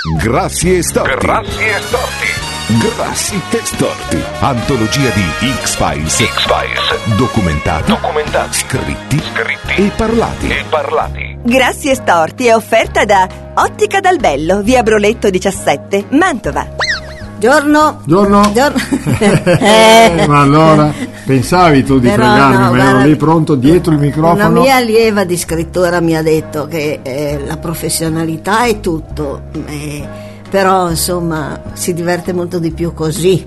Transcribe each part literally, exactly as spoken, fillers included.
Grassi e Storti. Grassi e Storti. Grassi e Storti. Antologia di X-Files. X-Files. Documentati. Documentati. Scritti. Scritti. E parlati. E parlati. Grassi e Storti è offerta da Ottica Dal Bello, via Broletto diciassette, Mantova. Giorno. Giorno. Giorno. Eh, ma allora pensavi tu di Però fregarmi, no, ma ero guarda, lì pronto dietro il microfono. Una mia allieva di scrittura mi ha detto che eh, la professionalità è tutto, eh, però insomma si diverte molto di più così.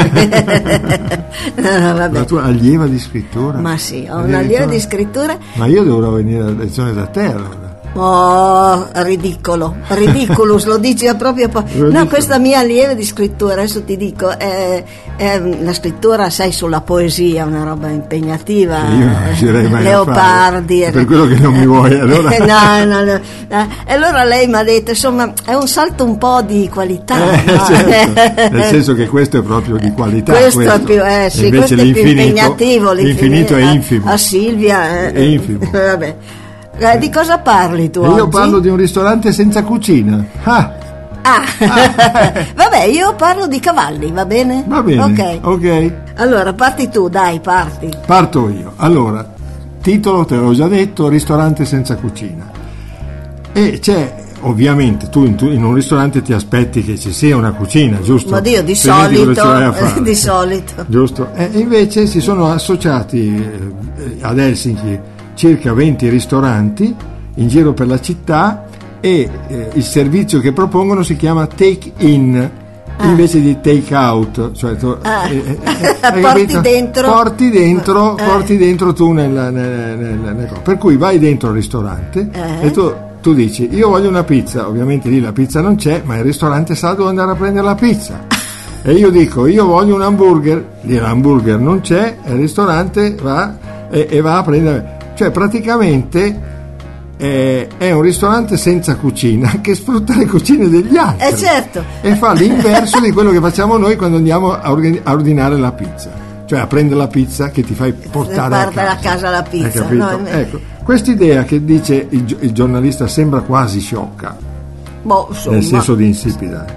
No, vabbè. La tua allieva di scrittura? Ma sì, ho una allieva di scrittura. Ma io dovrò venire a lezione da te allora. Oh, ridicolo, ridiculous, lo dici proprio po- no, questa mia allieva di scrittura, adesso ti dico, è, è, la scrittura, sai, sulla poesia, una roba impegnativa. Che io non riuscirei mai Leopardi, a fare. Per quello che non mi vuoi allora. no, no, no, no. E allora lei mi ha detto, insomma, è un salto un po' di qualità, eh, no? Certo. Nel senso che questo è proprio di qualità, questo, questo. è più, eh, sì, invece questo è più impegnativo, l'infinito è infimo. A, a Silvia eh, è infimo. Vabbè. Eh, di cosa parli tu? Io oggi? parlo di un ristorante senza cucina. Ah. Ah, vabbè, io parlo di cavalli, va bene? Va bene. Ok. Ok. Allora, parti tu, dai, parti. Parto io. Allora, titolo te l'ho già detto, ristorante senza cucina. E c'è, ovviamente, tu in, tu in un ristorante ti aspetti che ci sia una cucina, giusto? Ma Dio, di Altrimenti cosa ci vai a solito, fare? di solito. Giusto? E invece si sono associati eh, ad Helsinki circa venti ristoranti in giro per la città e eh, il servizio che propongono si chiama take in ah. invece di take out, cioè tu, ah. eh, eh, porti capito? dentro porti dentro eh. porti dentro tu nel, nel, nel, nel, per cui vai dentro al ristorante eh. e tu, tu dici io voglio una pizza, ovviamente lì la pizza non c'è, ma il ristorante sa dove andare a prendere la pizza. E io dico io voglio un hamburger, lì l'hamburger non c'è, il ristorante va e, e va a prendere. Cioè praticamente eh, è un ristorante senza cucina che sfrutta le cucine degli altri. Eh certo. E fa l'inverso di quello che facciamo noi quando andiamo a, organi- a ordinare la pizza. Cioè a prendere la pizza che ti fai portare a casa. a casa la pizza. Hai capito? No, ecco, quest'idea che dice il, il giornalista sembra quasi sciocca. Boh, insomma. Nel senso di insipida.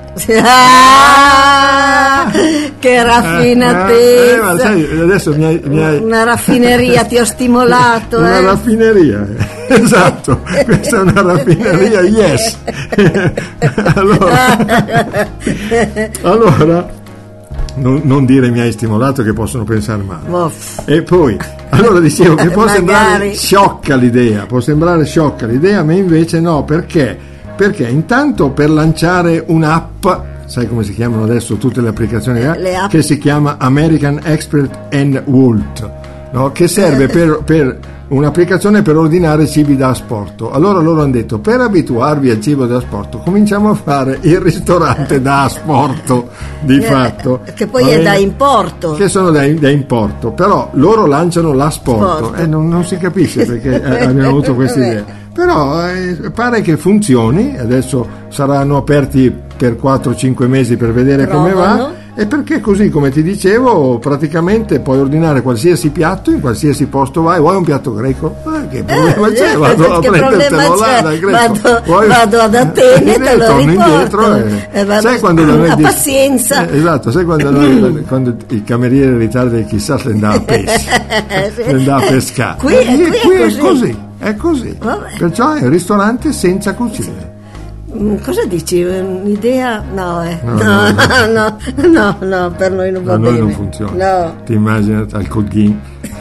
Ah, che raffinatezza! Eh, eh, ma sai, adesso mi hai, mi hai... Una raffineria ti ho stimolato. Una eh? raffineria, esatto, questa è una raffineria, yes. allora, allora non, non dire mi hai stimolato che possono pensare male. Oh. E poi, allora dicevo che può Magari. sembrare sciocca l'idea, può sembrare sciocca l'idea, ma invece no, perché? Perché intanto per lanciare un'app, sai come si chiamano adesso tutte le applicazioni, eh? Le app. Che si chiama American Expert and Walt, no? Che serve per, per un'applicazione per ordinare cibi da asporto. Allora loro hanno detto per abituarvi al cibo da asporto cominciamo a fare il ristorante da asporto di fatto, che poi è da importo, che sono da, da importo, però loro lanciano l'asporto e non, non si capisce perché abbiamo avuto questa idea. Però eh, pare che funzioni, adesso saranno aperti per quattro cinque mesi per vedere Provano. come va, e perché così, come ti dicevo, praticamente puoi ordinare qualsiasi piatto in qualsiasi posto vai. Vuoi un piatto greco? Eh, che problema eh, c'è? Vado a prendertelo là dal greco. Vado, Vuoi... vado ad Atene, te lo torno riporto indietro e... e vado... sai quando da noi a dice... pazienza eh, esatto, sai quando, noi, quando il cameriere ritarda e chissà se andava a pesca se andava a pescare qui, e qui, qui è è così, è così. Vabbè. Perciò è un ristorante senza cucina. Cosa dici? Un'idea? No, eh. No, no, no, no, no, no, no, per noi non va Da bene. noi non funziona. No. Ti immagini al Colghin?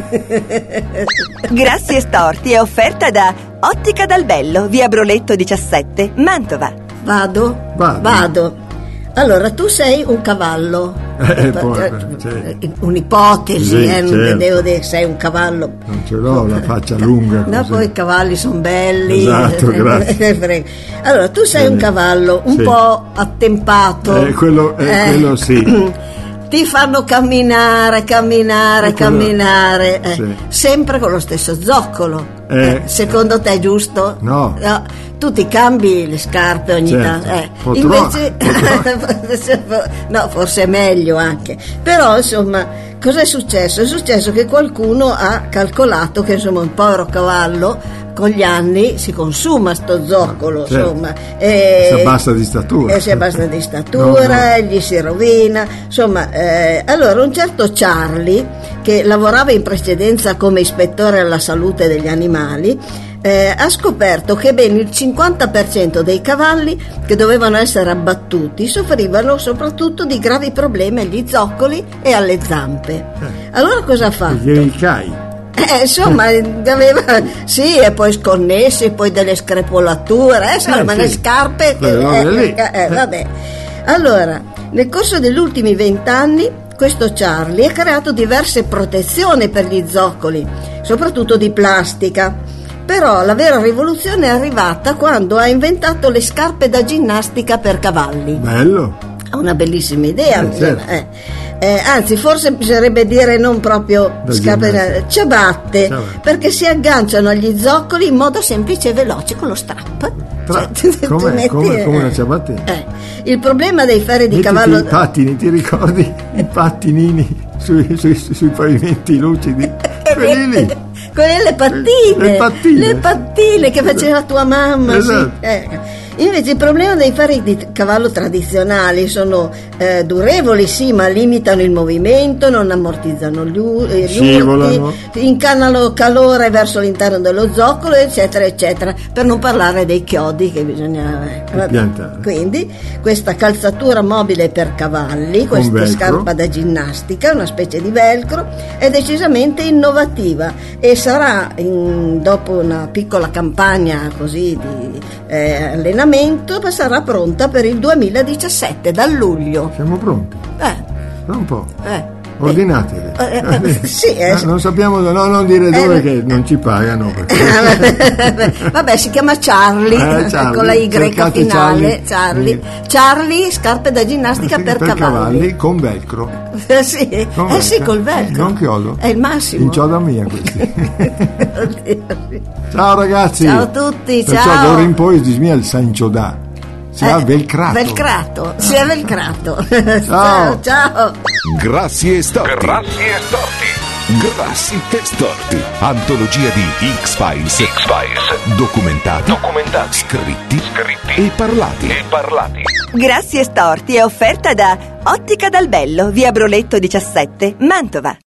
Grassi e Storti è offerta da Ottica Dal Bello, via Broletto diciassette, Mantova. Vado? Vado. Vado. Allora, tu sei un cavallo. Eh, poi, cioè, un'ipotesi, sì, eh, non certo. vedevo che sei un cavallo. Non ce l'ho la faccia lunga No, così. poi i cavalli sono belli. Esatto, grazie. Allora, tu sei un cavallo un Sì. po' attempato. Eh, quello, eh, Eh. quello sì. Ti fanno camminare, camminare, Eh, quello- camminare, eh, sì. sempre con lo stesso zoccolo. Eh. Eh, secondo te è giusto? No. Tu ti cambi le scarpe ogni Certo. tanto. Eh. Potrò, Invece, no, forse è meglio anche. Però, insomma, cosa è successo? È successo che qualcuno ha calcolato che, insomma, un povero cavallo con gli anni si consuma sto zoccolo, certo. insomma, eh, si abbassa di statura, eh, si abbassa di statura, no, no. gli si rovina, insomma. Eh, allora un certo Charlie, che lavorava in precedenza come ispettore alla salute degli animali, Eh, ha scoperto che ben il cinquanta per cento dei cavalli che dovevano essere abbattuti soffrivano soprattutto di gravi problemi agli zoccoli e alle zampe. Eh. Allora cosa ha fatto? Perché il cai. Eh, insomma, aveva sì, e poi sconnessi, poi delle screpolature, eh, insomma, Eh, ma sì. le scarpe. Quelle robe lì. eh, eh, vabbè. Allora, nel corso degli ultimi vent'anni, questo Charlie ha creato diverse protezioni per gli zoccoli, soprattutto di plastica. Però la vera rivoluzione è arrivata quando ha inventato le scarpe da ginnastica per cavalli. Bello. Ha una bellissima idea, Eh, certo. eh. Eh, anzi forse bisognerebbe dire non proprio Da scarpe, ginnastica. ciabatte, Ciabatte. perché si agganciano agli zoccoli in modo semplice e veloce con lo strap. Tra- Cioè, tu- tu come, metti- come, come una eh, ciabattina. eh. Il problema dei ferri di Mettiti cavallo i pattini, ti ricordi i pattinini sui, sui, sui pavimenti lucidi? Quelli lì. Quelle le pattine, Le pattine. le pattine che faceva tua mamma. Esatto. Sì. Eh. Invece il problema dei ferri di cavallo tradizionali sono eh, durevoli, sì, ma limitano il movimento, non ammortizzano gli, u- eh, gli Scivolano. urti, incannano calore verso l'interno dello zoccolo, eccetera, eccetera. Per non parlare dei chiodi che bisogna eh, vabbè. piantare. Quindi questa calzatura mobile per cavalli, questa velcro. scarpa da ginnastica, una specie di velcro, è decisamente innovativa e sarà in- dopo una piccola campagna così di eh, allenamento, sarà pronta per il duemiladiciassette, da luglio. Siamo pronti. Eh, Tra un po'. eh. Ordinateli. Eh, eh, sì, eh, Eh, non sappiamo, no, non dire dove Eh, che non ci pagano. Perché... Vabbè, si chiama Charlie, Eh, Charlie. con la Y Cercate finale. Charlie. Charlie. Sì. Charlie, scarpe da ginnastica per, per cavalli con velcro. Eh sì, Con eh sì, velcro. col velcro. Non chiodo. È il massimo. Incioda mia questi. Oddio. Ciao ragazzi. Ciao a tutti, Perciò ciao. d'ora in poi si smia il sanciodà. Si ha Eh, velcrato. Velcrato, si è velcrato. Ciao. Ciao. Grassi e storti. Grassi e storti. Grassi e storti. Antologia di X-Files. X-Files. Documentati. Documentati. Scritti. Scritti. E parlati. E parlati. Grassi e storti è offerta da Ottica dal Bello, via Broletto diciassette, Mantova.